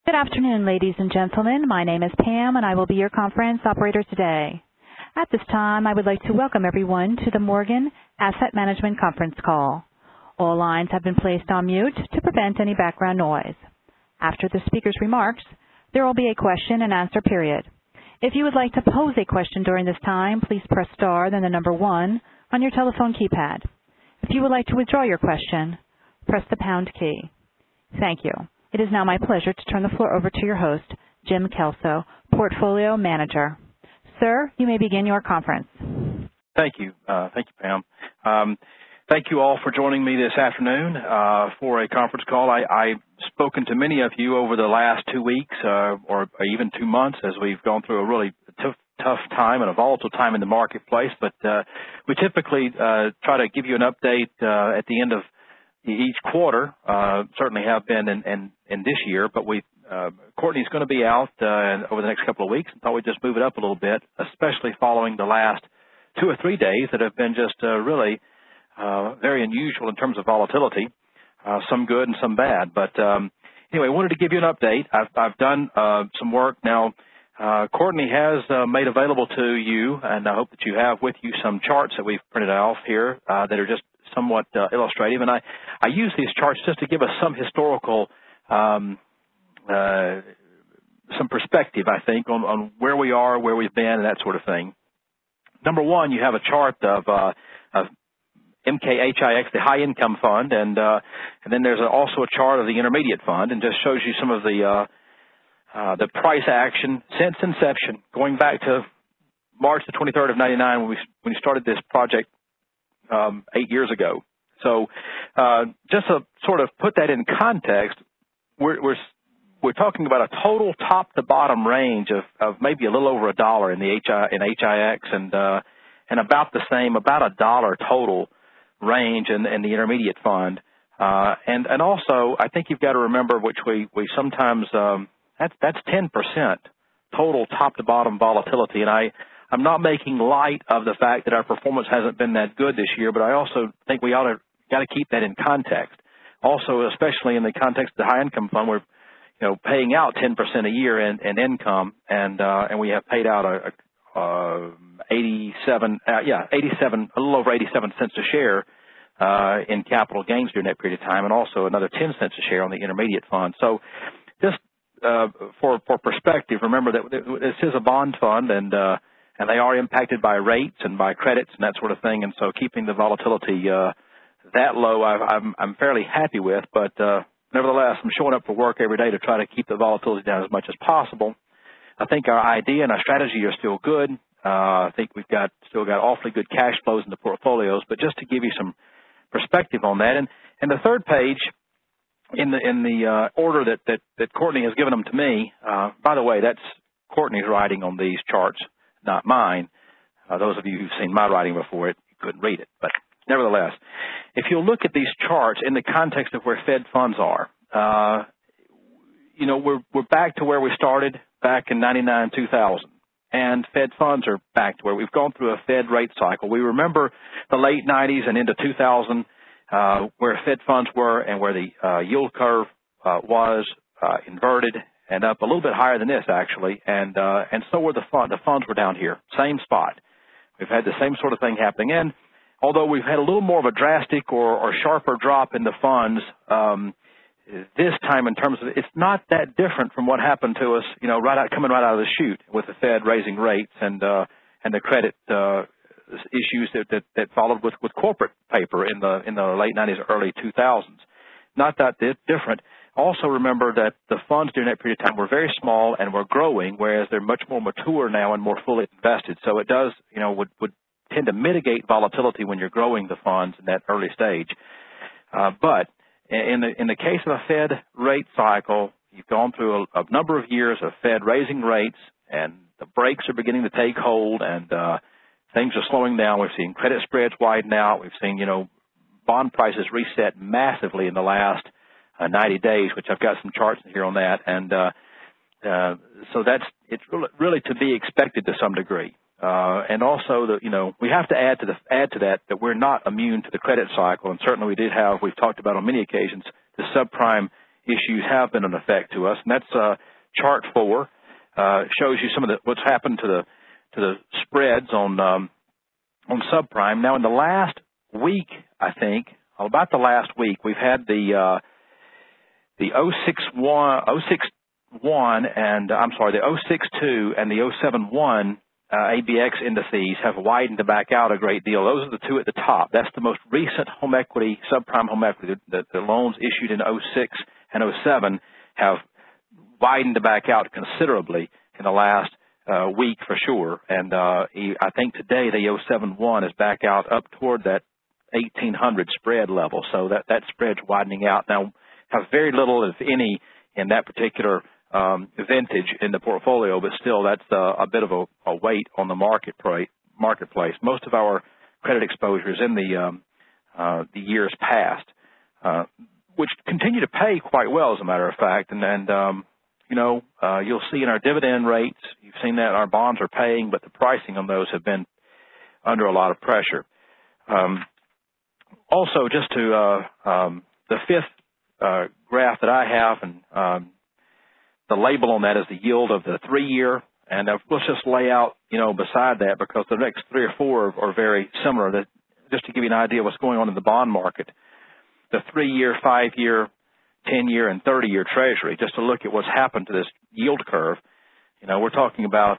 Good afternoon, ladies and gentlemen. My name is Pam, and I will be your conference operator today. At this time, I would like to welcome everyone to the Morgan Asset Management conference call. All lines have been placed on mute to prevent any background noise. After the speaker's remarks, there will be a question-and-answer period. If you would like to pose a question during this time, please press star, then the number 1 on your telephone keypad. If you would like to withdraw your question, press the pound key. Thank you. It is now my pleasure to turn the floor over to your host, Jim Kelso, Portfolio Manager. Sir, you may begin your conference. Thank you. Thank you, Pam. Thank you all for joining me this afternoon for a conference call. I've spoken to many of you over the last 2 weeks or even 2 months as we've gone through a really tough time and a volatile time in the marketplace. But we typically try to give you an update at the end of each quarter, certainly have been in this year, but Courtney's going to be out over the next couple of weeks, and thought we'd just move it up a little bit, especially following the last 2 or 3 days that have been just really very unusual in terms of volatility, some good and some bad. But anyway, I wanted to give you an update. I've done some work now. Courtney has made available to you, and I hope that you have with you some charts that we've printed off here that are just somewhat illustrative. And I use these charts just to give us some historical, some perspective, I think, on where we are, where we've been, and that sort of thing. Number one, you have a chart of MKHIX, the High Income Fund, and then there's also a chart of the Intermediate Fund, and just shows you some of the price action since inception, going back to March the 23rd of '99 when we started this project 8 years ago. So just to sort of put that in context, we're talking about a total top to bottom range of maybe a little over $1 in HIX and about the same, about $1 total range in the Intermediate Fund. And also, I think you've got to remember, which we sometimes that's 10% total top to bottom volatility. And I'm not making light of the fact that our performance hasn't been that good this year, but I also think we got to keep that in context. Also, especially in the context of the High Income Fund, we're paying out 10% a year in income, and we have paid out a little over 87 cents a share in capital gains during that period of time, and also another 10 cents a share on the Intermediate Fund. So, just for perspective, remember that this is a bond fund, and they are impacted by rates and by credits and that sort of thing. And so keeping the volatility that low, I'm fairly happy with. But nevertheless, I'm showing up for work every day to try to keep the volatility down as much as possible. I think our idea and our strategy are still good. I think we've still got awfully good cash flows in the portfolios. But just to give you some perspective on that, and the third page in the order that Courtney has given them to me. By the way, that's Courtney's writing on these charts, not mine. Those of you who've seen my writing before, you couldn't read it. But nevertheless, if you'll look at these charts in the context of where Fed funds are, we're back to where we started back in 99, 2000. And Fed funds are back to where we've gone through a Fed rate cycle. We remember the late 90s and into 2000 where Fed funds were and where the yield curve was inverted and up a little bit higher than this, actually, and so were the funds. The funds were down here, same spot. We've had the same sort of thing happening. And although we've had a little more of a drastic or sharper drop in the funds this time in terms of, it's not that different from what happened to us, coming right out of the chute with the Fed raising rates and the credit issues that followed with corporate paper in the late 90s, early 2000s. Not that different. Also remember that the funds during that period of time were very small and were growing, whereas they're much more mature now and more fully invested. So it does, would tend to mitigate volatility when you're growing the funds in that early stage. But in the case of a Fed rate cycle, you've gone through a number of years of Fed raising rates, and the brakes are beginning to take hold, and things are slowing down. We've seen credit spreads widen out. We've seen, bond prices reset massively in the last 90 days, which I've got some charts here on that. And so it's really to be expected to some degree. And also, we have to add to that we're not immune to the credit cycle. And certainly we've talked about on many occasions, the subprime issues have been an effect to us, and that's chart 4. Shows you some of what's happened to the spreads on subprime. Now, in the last week, I think, about the last week, we've had the 061 and the 062 and the 071 ABX indices have widened to back out a great deal. Those are the two at the top. That's the most recent home equity, subprime home equity. The loans issued in 06 and 07 have widened to back out considerably in the last week for sure. And I think today the 071 is back out up toward that 1800 spread level. So that spread's widening out. Now, have very little, if any, in that particular vintage in the portfolio, but still that's a bit of a weight on the marketplace. Most of our credit exposure is in the years past, which continue to pay quite well, as a matter of fact. And you'll see in our dividend rates, you've seen that our bonds are paying, but the pricing on those have been under a lot of pressure. Also, just to the fifth graph that I have, and the label on that is the yield of the 3-year. And let's just lay out, beside that, because the next 3 or 4 are very similar. Just to give you an idea of what's going on in the bond market, the 3-year, 5-year, 10-year, and 30-year Treasury, just to look at what's happened to this yield curve. We're talking about,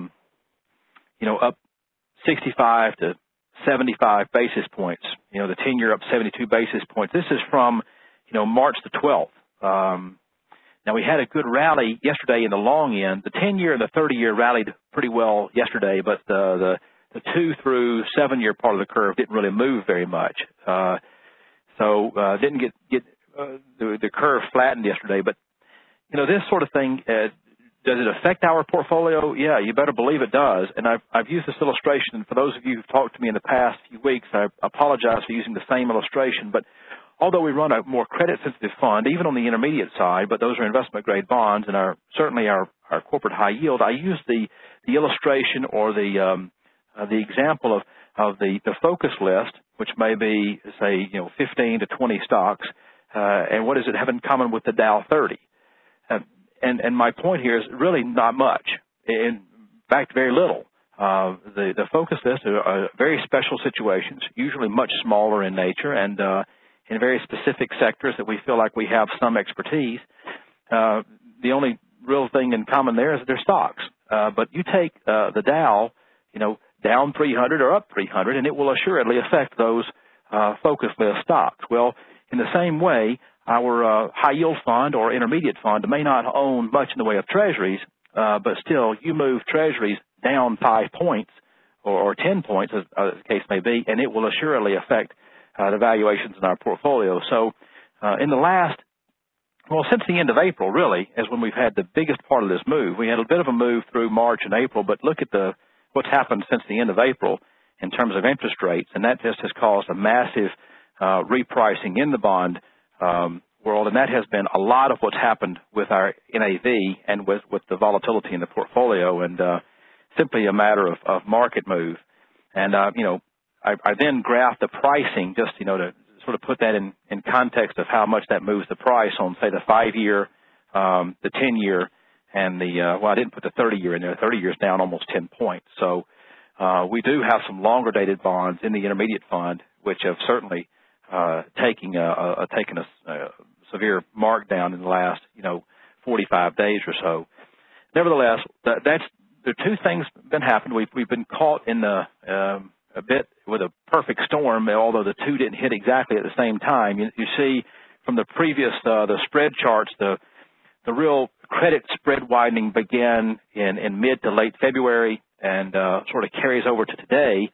up 65 to 75 basis points. The 10-year up 72 basis points. This is from, March the 12th. Now, we had a good rally yesterday in the long end. The 10-year and the 30-year rallied pretty well yesterday, but the 2 through 7-year part of the curve didn't really move very much. So didn't get the curve flattened yesterday. But, this sort of thing, does it affect our portfolio? Yeah, you better believe it does. And I've used this illustration. And for those of you who've talked to me in the past few weeks, I apologize for using the same illustration. But although we run a more credit-sensitive fund, even on the intermediate side, but those are investment-grade bonds and certainly our corporate high yield, I use the illustration or the example of the focus list, which may be, say, 15 to 20 stocks, and what does it have in common with the Dow 30? And my point here is really not much. In fact, very little. The focus list are very special situations, usually much smaller in nature, and in very specific sectors that we feel like we have some expertise. The only real thing in common there is that they're stocks. But you take the Dow, down 300 or up 300, and it will assuredly affect those focus list stocks. Well, in the same way, our high yield fund or intermediate fund may not own much in the way of treasuries, but still, you move treasuries down 5 points or 10 points, as the case may be, and it will assuredly affect the valuations in our portfolio. So since the end of April, really, is when we've had the biggest part of this move. We had a bit of a move through March and April, but look at what's happened since the end of April in terms of interest rates, and that just has caused a massive repricing in the bond world, and that has been a lot of what's happened with our NAV and with the volatility in the portfolio, and simply a matter of market move. And, I then graphed the pricing just, to sort of put that in context of how much that moves the price on, say, the 5-year, the 10-year, and I didn't put the 30-year in there. 30-year is down almost 10 points. So we do have some longer-dated bonds in the intermediate fund, which have certainly taken a severe markdown in the last, 45 days or so. Nevertheless, there are two things been happening. We've been caught in a bit with a perfect storm, although the two didn't hit exactly at the same time. You see from the previous, the spread charts, the real credit spread widening began in mid to late February and sort of carries over to today.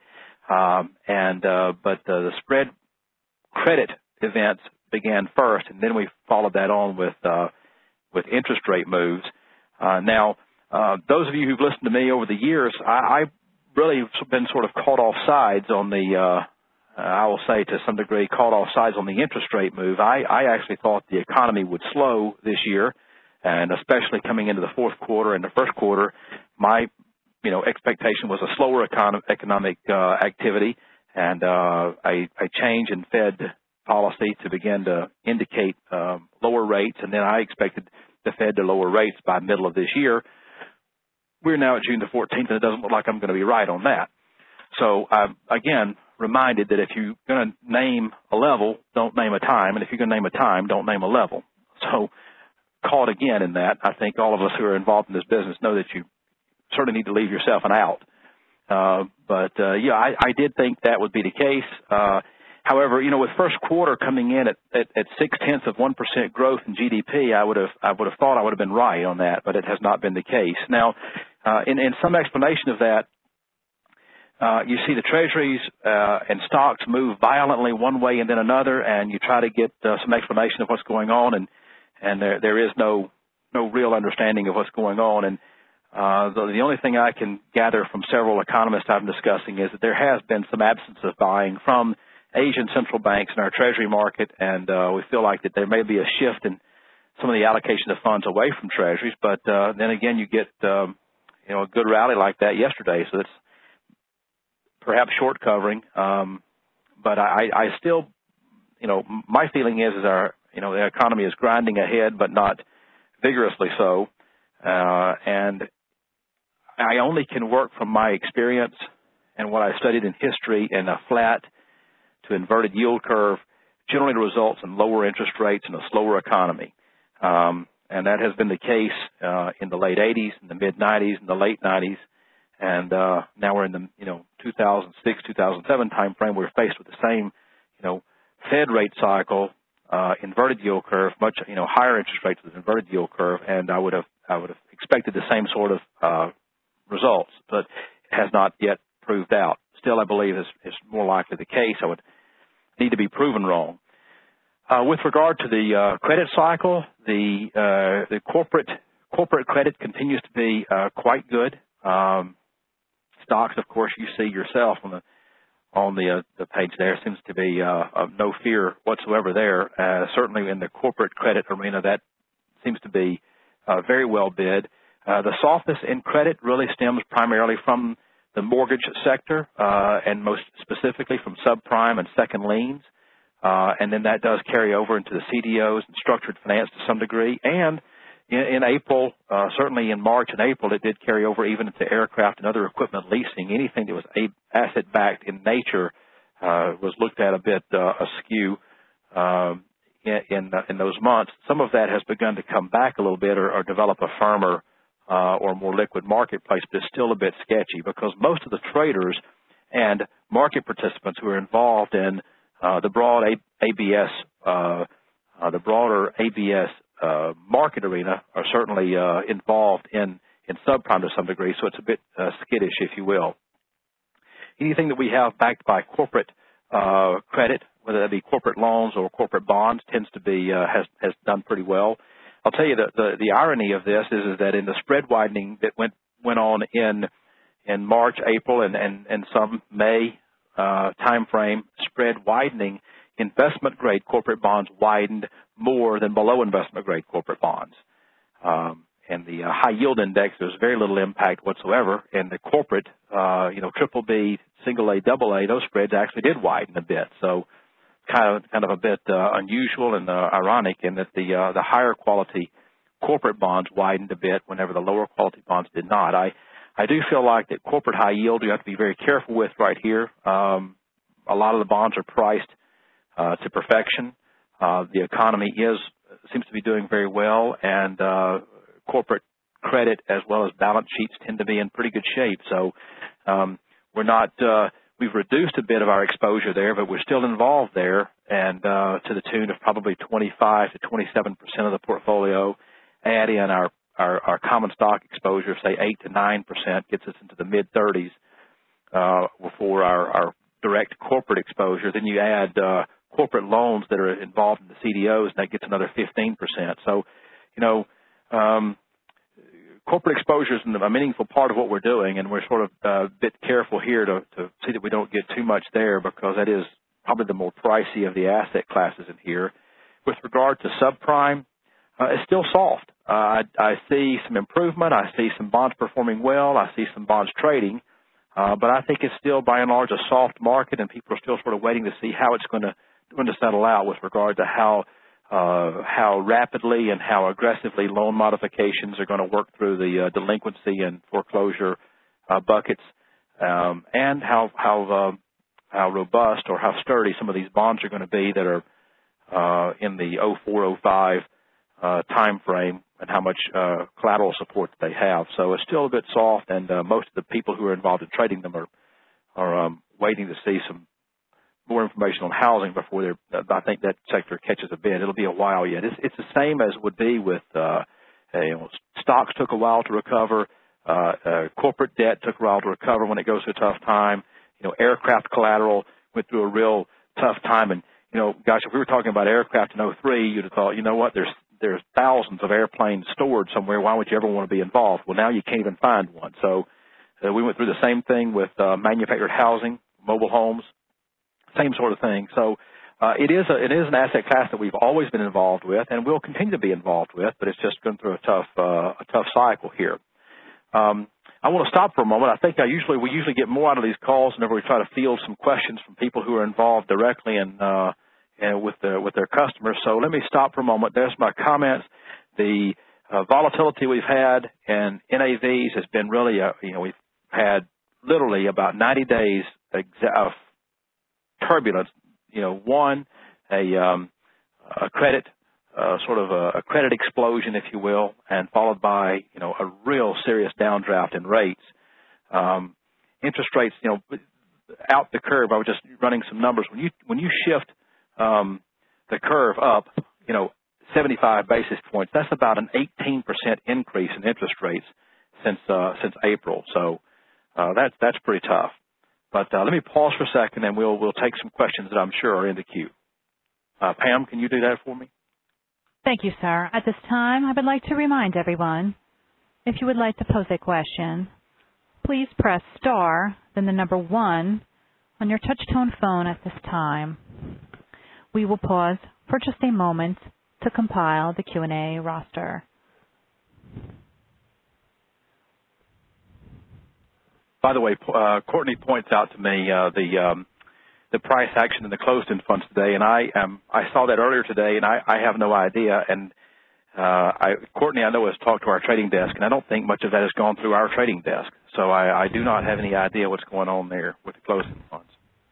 But the spread credit events began first, and then we followed that on with interest rate moves. Now, those of you who've listened to me over the years, I've really been sort of caught off sides on I will say to some degree, caught off sides on the interest rate move. I actually thought the economy would slow this year, and especially coming into the fourth quarter and the first quarter, my expectation was a slower economic activity and a change in Fed policy to begin to indicate lower rates, and then I expected the Fed to lower rates by middle of this year. We're now at June the 14th, and it doesn't look like I'm going to be right on that. So I'm, again, reminded that if you're going to name a level, don't name a time, and if you're going to name a time, don't name a level. So caught again in that. I think all of us who are involved in this business know that you certainly need to leave yourself an out. Yeah, I did think that would be the case. However, with first quarter coming in at 0.6% growth in GDP, I would have thought I would have been right on that, but it has not been the case. Now, in some explanation of that, you see the treasuries and stocks move violently one way and then another, and you try to get some explanation of what's going on, and there is no real understanding of what's going on. And the only thing I can gather from several economists I've been discussing is that there has been some absence of buying from Asian central banks in our treasury market, and we feel like that there may be a shift in some of the allocation of funds away from treasuries. But then again, you get a good rally like that yesterday, so that's perhaps short covering. But I still, my feeling is our the economy is grinding ahead, but not vigorously so. And I only can work from my experience and what I studied in history, and a flat to inverted yield curve generally results in lower interest rates and a slower economy. And that has been the case in the late 80s, in the mid-90s, in the late 90s. And now we're in the 2006, 2007 time frame. We're faced with the same Fed rate cycle, inverted yield curve, much higher interest rates with inverted yield curve, and I would have expected the same sort of results, but it has not yet proved out. Still, I believe is more likely the case. I would need to be proven wrong. With regard to the credit cycle, the corporate credit continues to be quite good. Stocks, of course, you see yourself on the page there, seems to be of no fear whatsoever there. Certainly in the corporate credit arena, that seems to be very well bid. The softness in credit really stems primarily from the mortgage sector, and most specifically from subprime and second liens. And then that does carry over into the CDOs and structured finance to some degree. And in April, certainly in March and April, it did carry over even into aircraft and other equipment leasing. Anything that was asset-backed in nature was looked at a bit askew in those months. Some of that has begun to come back a little bit or develop a firmer or more liquid marketplace, but it's still a bit sketchy because most of the traders and market participants who are involved in the broad ABS, the broader ABS market arena are certainly involved in subprime to some degree, so it's a bit skittish, if you will. Anything that we have backed by corporate credit, whether that be corporate loans or corporate bonds, tends to be has done pretty well. I'll tell you that the irony of this is that in the spread widening that went on in March, April, and some May time frame, spread widening, investment-grade corporate bonds widened more than below investment-grade corporate bonds. And the high-yield index, there's very little impact whatsoever. And the corporate, triple B, single A, double A, those spreads actually did widen a bit. So kind of a bit unusual and ironic in that the higher quality corporate bonds widened a bit whenever the lower quality bonds did not. I do feel like that corporate high yield you have to be very careful with right here. A lot of the bonds are priced to perfection. The economy seems to be doing very well, and corporate credit as well as balance sheets tend to be in pretty good shape. So we're not we've reduced a bit of our exposure there, but we're still involved there, and to the tune of probably 25 to 27% of the portfolio. Add in our common stock exposure, say 8 to 9%, gets us into the mid-30s for our direct corporate exposure. Then you add corporate loans that are involved in the CDOs, and that gets another 15%. So, corporate exposure is a meaningful part of what we're doing, and we're sort of a bit careful here to see that we don't get too much there because that is probably the more pricey of the asset classes in here. With regard to subprime, it's still soft. I see some improvement. I see some bonds performing well. I see some bonds trading. But I think it's still, by and large, a soft market, and people are still sort of waiting to see how it's going to going to settle out with regard to how rapidly and how aggressively loan modifications are going to work through the delinquency and foreclosure buckets, and how robust or how sturdy some of these bonds are going to be that are in the 04-05 time frame, and how much collateral support that they have. So it's still a bit soft, and most of the people who are involved in trading them are waiting to see some more information on housing before I think that sector catches a bid. It'll be a while yet. It's the same as would be with stocks took a while to recover. Corporate debt took a while to recover when it goes through a tough time. Aircraft collateral went through a real tough time. And, gosh, if we were talking about aircraft in 03, you'd have thought, you know what, there's thousands of airplanes stored somewhere. Why would you ever want to be involved? Well, now you can't even find one. So we went through the same thing with manufactured housing, mobile homes, same sort of thing. So it is an asset class that we've always been involved with and will continue to be involved with, but it's just going through a tough cycle here. I want to stop for a moment. I think we usually get more out of these calls whenever we try to field some questions from people who are involved directly and with their customers. So let me stop for a moment. There's my comments. The volatility we've had in NAVs has been really, we've had literally about 90 days of turbulence. One, a credit a credit explosion, if you will, and followed by, a real serious downdraft in rates. Interest rates, out the curve, I was just running some numbers. When you shift the curve up, 75 basis points, that's about an 18% increase in interest rates since April. So that's pretty tough. But let me pause for a second, and we'll take some questions that I'm sure are in the queue. Pam, can you do that for me? Thank you, sir. At this time, I would like to remind everyone, if you would like to pose a question, please press star, then the number 1 on your touch-tone phone at this time. We will pause for just a moment to compile the Q&A roster. By the way, Courtney points out to me the price action in the closed-end funds today, and I saw that earlier today, and I have no idea. And Courtney, I know, has talked to our trading desk, and I don't think much of that has gone through our trading desk. So I do not have any idea what's going on there with the closed-end funds.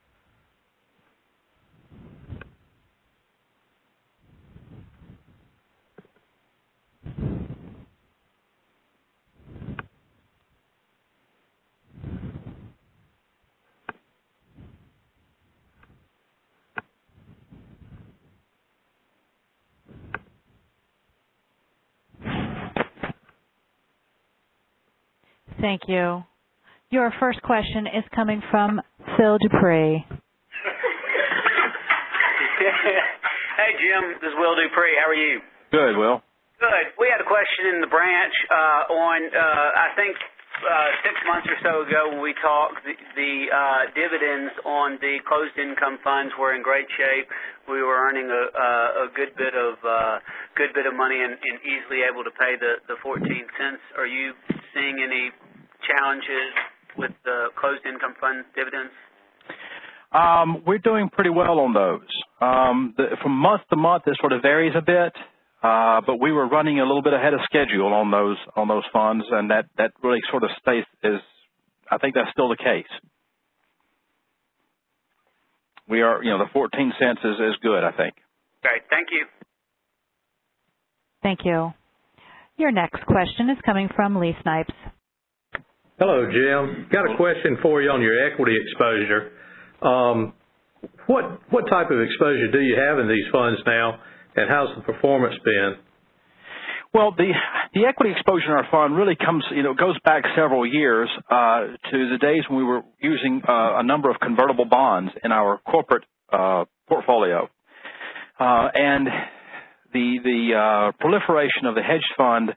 Thank you. Your first question is coming from Phil Dupree. Hey, Jim. This is Will Dupree. How are you? Good, Will. Good. We had a question in the branch on, I think, 6 months or so ago when we talked, the dividends on the closed income funds were in great shape. We were earning a good bit of money and easily able to pay the 14 cents. Are you seeing any challenges with the closed income fund dividends? We're doing pretty well on those. From month to month, it sort of varies a bit, but we were running a little bit ahead of schedule on those funds, and that really sort of stays. I think that's still the case. We are, the 14 cents is good, I think. Great. Thank you. Thank you. Your next question is coming from Lee Snipes. Hello, Jim. Got a question for you on your equity exposure. What type of exposure do you have in these funds now, and how's the performance been? Well, the equity exposure in our fund really goes back several years to the days when we were using a number of convertible bonds in our corporate portfolio, and the proliferation of the hedge fund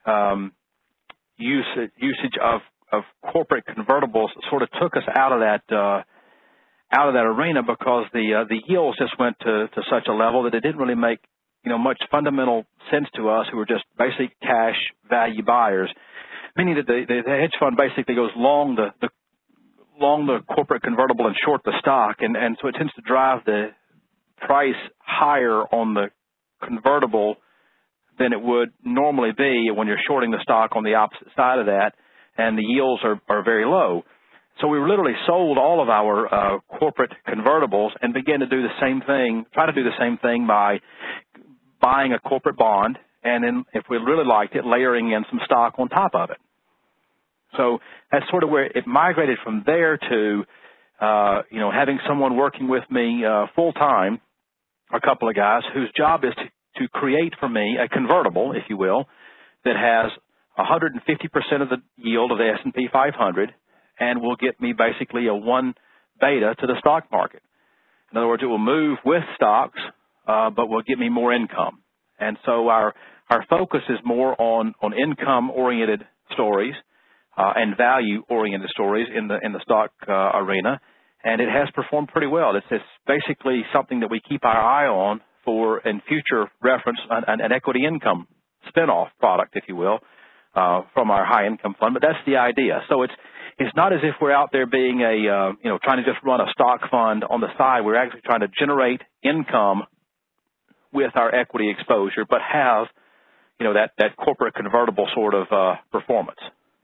usage of corporate convertibles sort of took us out of that arena, because the yields just went to such a level that it didn't really make much fundamental sense to us, who were just basic cash value buyers, meaning that the hedge fund basically goes long the corporate convertible and short the stock, and so it tends to drive the price higher on the convertible than it would normally be when you're shorting the stock on the opposite side of that, and the yields are very low. So we literally sold all of our corporate convertibles and began to do the same thing, try to do the same thing by buying a corporate bond, and then if we really liked it, layering in some stock on top of it. So that's sort of where it migrated from there to, having someone working with me full-time, a couple of guys whose job is to create for me a convertible, if you will, that has 150% of the yield of the S&P 500 and will get me basically a 1 beta to the stock market. In other words, it will move with stocks, but will get me more income. And so our focus is more on income-oriented stories and value-oriented stories in the stock arena, and it has performed pretty well. It's basically something that we keep our eye on for, in future reference, an equity income spinoff product, if you will, from our high income fund. But that's the idea. So it's not as if we're out there being trying to just run a stock fund on the side. We're actually trying to generate income with our equity exposure, but have, that corporate convertible sort of performance.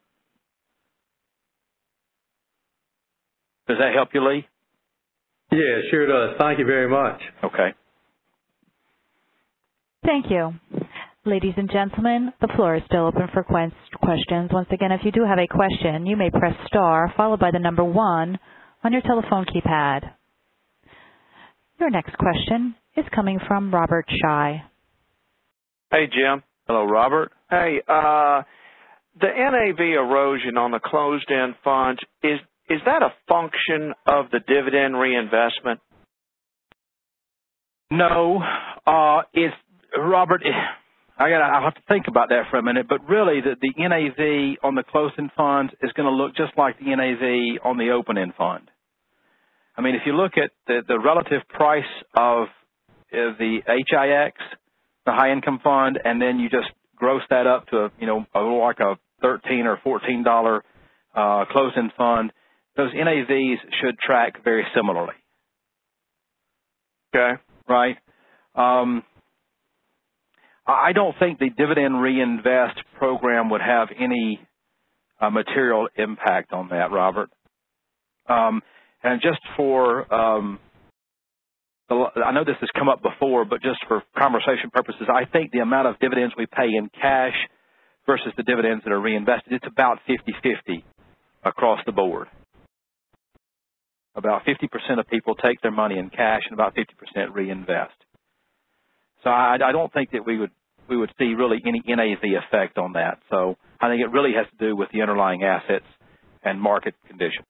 Does that help you, Lee? Yeah, it sure does. Thank you very much. Okay. Thank you. Ladies and gentlemen, the floor is still open for questions. Once again, if you do have a question, you may press star followed by the number 1 on your telephone keypad. Your next question is coming from Robert Shy. Hey, Jim. Hello, Robert. Hey, the NAV erosion on the closed-end funds, is that a function of the dividend reinvestment? No, Robert. I'll have to think about that for a minute. But really, the NAV on the closed-end funds is going to look just like the NAV on the open-end fund. I mean, if you look at the relative price of the HIX, the high-income fund, and then you just gross that up to like a $13 or $14 closed-end fund, those NAVs should track very similarly. Okay. Right. I don't think the dividend reinvest program would have any material impact on that, Robert. And just for, I know this has come up before, but just for conversation purposes, I think the amount of dividends we pay in cash versus the dividends that are reinvested, it's about 50-50 across the board. About 50% of people take their money in cash and about 50% reinvest. So I don't think that we would see really any NAV effect on that. So I think it really has to do with the underlying assets and market conditions.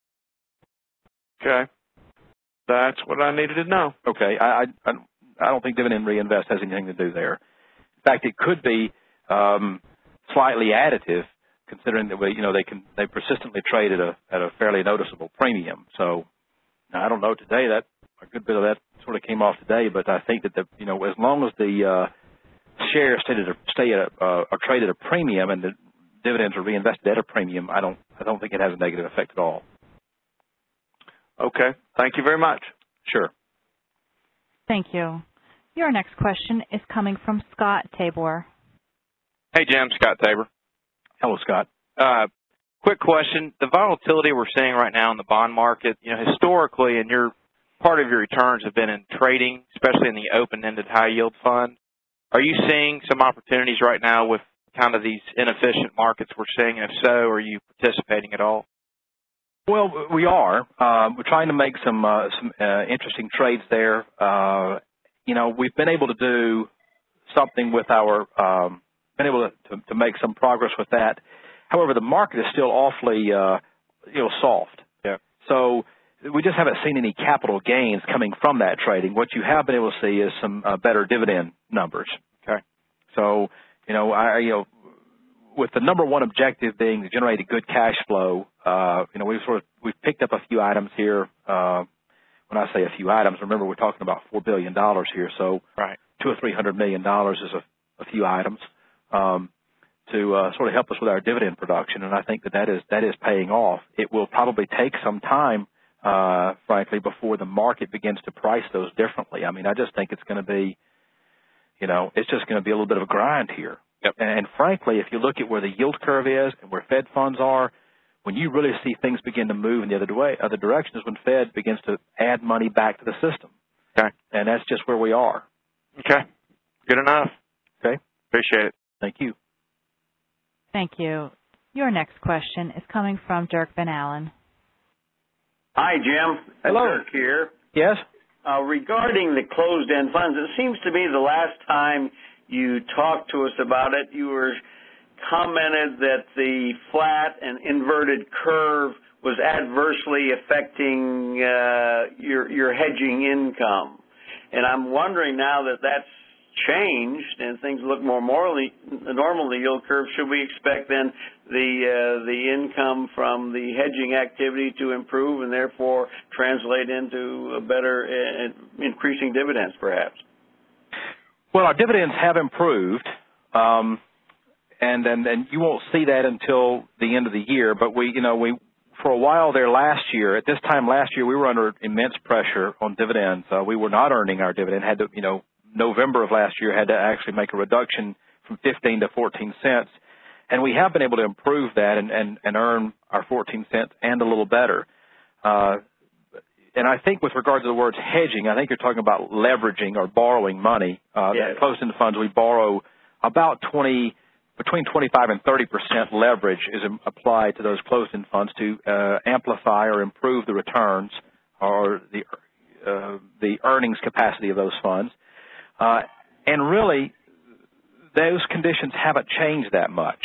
Okay. That's what I needed to know. Okay. I don't think dividend reinvest has anything to do there. In fact, it could be slightly additive, considering that they persistently trade at a fairly noticeable premium. So I don't know today that a good bit of that sort of came off today, but I think that as long as the shares are traded at a premium and the dividends are reinvested at a premium, I don't think it has a negative effect at all. Okay. Thank you very much. Sure. Thank you. Your next question is coming from Scott Tabor. Hey, Jim. Scott Tabor. Hello, Scott. Quick question. The volatility we're seeing right now in the bond market, historically, and part of your returns have been in trading, especially in the open-ended high-yield fund. Are you seeing some opportunities right now with kind of these inefficient markets we're seeing? And if so, are you participating at all? Well, we are. We're trying to make some interesting trades there. We've been able to do something with been able to make some progress with that. However, the market is still awfully, soft. Yeah. So we just haven't seen any capital gains coming from that trading. What you have been able to see is some better dividend numbers. Okay. So, with the number one objective being to generate a good cash flow, we've picked up a few items here. When I say a few items, remember we're talking about $4 billion here, so right. $200 or $300 million is a few items to sort of help us with our dividend production, and I think that is paying off. It will probably take some time frankly, before the market begins to price those differently. I mean, I just think it's going to be, it's just going to be a little bit of a grind here. Yep. And frankly, if you look at where the yield curve is and where Fed funds are, when you really see things begin to move in the other direction is when Fed begins to add money back to the system. Okay. And that's just where we are. Okay. Good enough. Okay. Appreciate it. Thank you. Thank you. Your next question is coming from Dirk Van Allen. Hi, Jim. Hello. Dirk here. Yes? Regarding the closed-end funds, it seems to me the last time you talked to us about it, you were commented that the flat and inverted curve was adversely affecting your hedging income. And I'm wondering now that that's changed and things look more normal in the yield curve, should we expect then the income from the hedging activity to improve and therefore translate into a better increasing dividends perhaps? Well, our dividends have improved, and you won't see that until the end of the year. But we for a while there last year, at this time last year, we were under immense pressure on dividends. We were not earning our dividend. Had to, November of last year had to actually make a reduction from 15 to 14 cents, and we have been able to improve that and earn our 14 cents and a little better. And I think with regard to the words hedging, I think you're talking about leveraging or borrowing money. Yes. Closed-end funds, we borrow about between 25 and 30% leverage is applied to those closed-end funds to amplify or improve the returns or the earnings capacity of those funds. And really, those conditions haven't changed that much.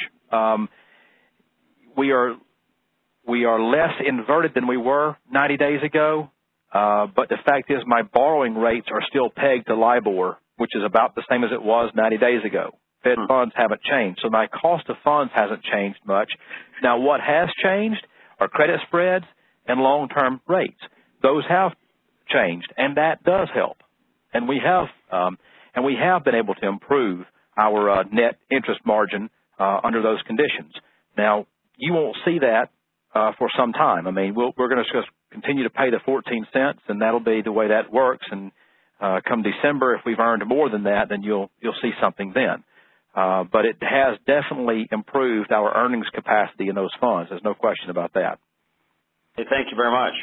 We are less inverted than we were 90 days ago, but the fact is my borrowing rates are still pegged to LIBOR, which is about the same as it was 90 days ago. Fed funds haven't changed, so my cost of funds hasn't changed much. Now, what has changed are credit spreads and long-term rates. Those have changed, and that does help. And we have been able to improve our net interest margin under those conditions. Now, you won't see that for some time. I mean, we're going to just continue to pay the 14 cents, and that'll be the way that works. And come December, if we've earned more than that, then you'll see something then. But it has definitely improved our earnings capacity in those funds. There's no question about that. Hey, thank you very much.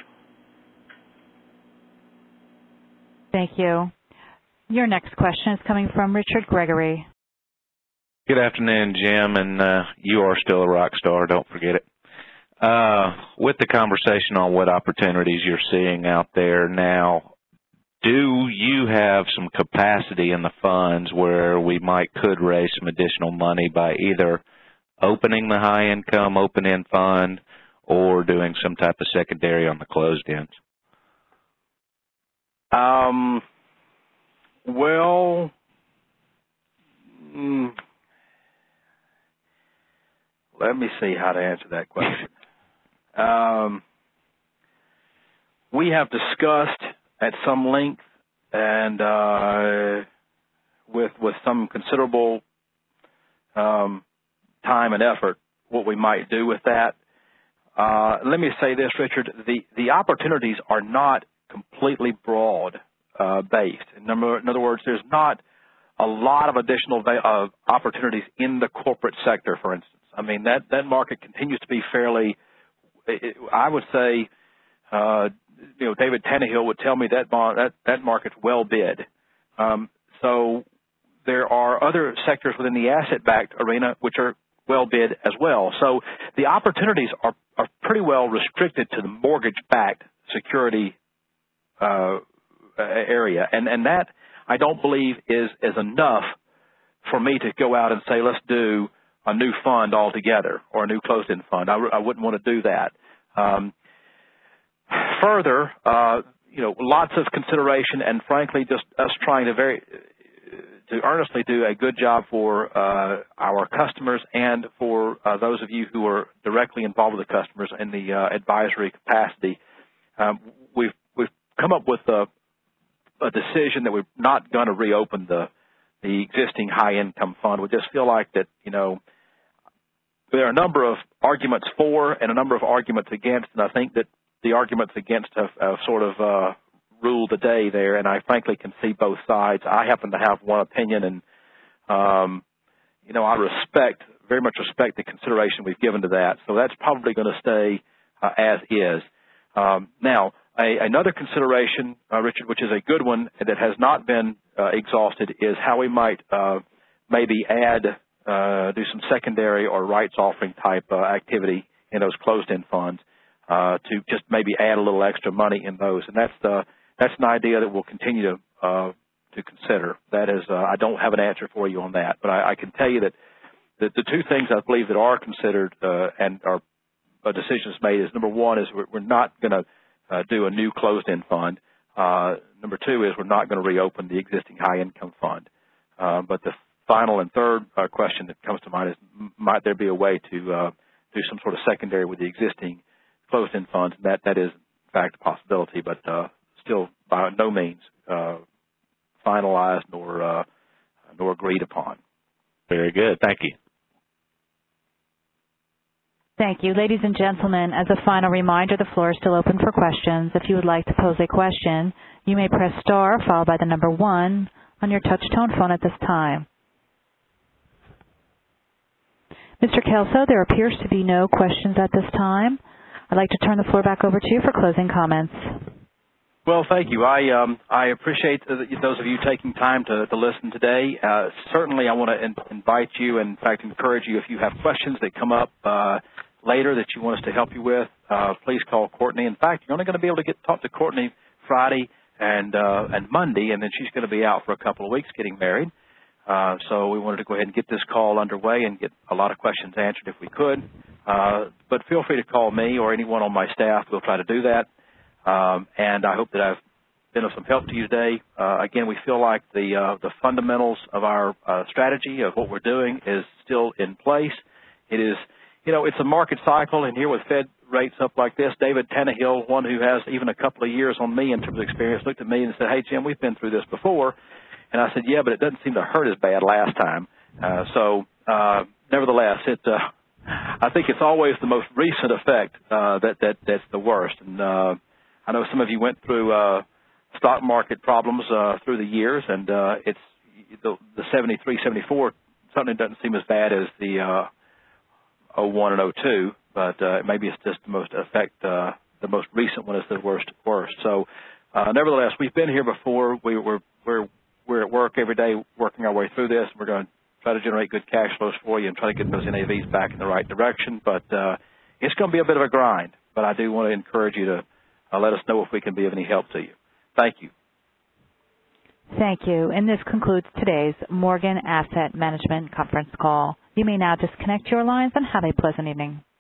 Thank you. Your next question is coming from Richard Gregory. Good afternoon, Jim, and you are still a rock star. Don't forget it. With the conversation on what opportunities you're seeing out there now, do you have some capacity in the funds where we could raise some additional money by either opening the high income open-end fund or doing some type of secondary on the closed ends? Well, let me see how to answer that question. We have discussed at some length and with some considerable time and effort what we might do with that. Let me say this, Richard. The opportunities are not completely broad based. In other words, there's not a lot of additional opportunities in the corporate sector, for instance. I mean, that market continues to be fairly, I would say, David Tannehill would tell me that market's well bid. So there are other sectors within the asset-backed arena which are well bid as well. So the opportunities are pretty well restricted to the mortgage-backed security area, and that I don't believe is enough for me to go out and say let's do a new fund altogether or a new closed-end fund. I wouldn't want to do that. Further, lots of consideration, and frankly, just us trying to earnestly do a good job for our customers and for those of you who are directly involved with the customers in the advisory capacity. We've come up with a decision that we're not going to reopen the existing high income fund. We just feel like that there are a number of arguments for and a number of arguments against, and I think that the arguments against have sort of ruled the day there, and I frankly can see both sides. I happen to have one opinion, and I very much respect the consideration we've given to that. So that's probably going to stay as is. Now, another consideration, Richard, which is a good one that has not been exhausted, is how we might maybe do some secondary or rights offering type activity in those closed-end funds to just maybe add a little extra money in those. And that's an idea that we'll continue to consider. That is, I don't have an answer for you on that, but I can tell you that the two things I believe that are considered and are decisions made is, number one, is we're not going to do a new closed-end fund. Number two is we're not going to reopen the existing high-income fund. But the final and third question that comes to mind is, might there be a way to do some sort of secondary with the existing closed-end funds? That is, in fact, a possibility, but still by no means finalized nor agreed upon. Very good. Thank you. Thank you. Ladies and gentlemen, as a final reminder, the floor is still open for questions. If you would like to pose a question, you may press star followed by the number 1 on your touch-tone phone at this time. Mr. Kelso, there appears to be no questions at this time. I'd like to turn the floor back over to you for closing comments. Well, thank you. I appreciate those of you taking time to listen today. Certainly, I want to invite you and, in fact, encourage you, if you have questions that come up later that you want us to help you with, please call Courtney. In fact, you're only going to be able to talk to Courtney Friday and Monday, and then she's going to be out for a couple of weeks getting married. So we wanted to go ahead and get this call underway and get a lot of questions answered if we could. But feel free to call me or anyone on my staff. We'll try to do that. And I hope that I've been of some help to you today. Again, we feel like the fundamentals of our strategy of what we're doing is still in place. It is, it's a market cycle, and here with Fed rates up like this, David Tannehill, one who has even a couple of years on me in terms of experience, looked at me and said, "Hey, Jim, we've been through this before." And I said, "Yeah, but it doesn't seem to hurt as bad last time." Nevertheless, I think it's always the most recent effect that's the worst. And I know some of you went through stock market problems through the years, and it's the 73, 74 certainly doesn't seem as bad as the 01 and 02, but maybe it's just the most the most recent one is the worst. So, nevertheless, we've been here before. We're at work every day working our way through this. We're going to try to generate good cash flows for you and try to get those NAVs back in the right direction. But it's going to be a bit of a grind, but I do want to encourage you to let us know if we can be of any help to you. Thank you. Thank you. And this concludes today's Morgan Asset Management conference call. You may now disconnect your lines and have a pleasant evening.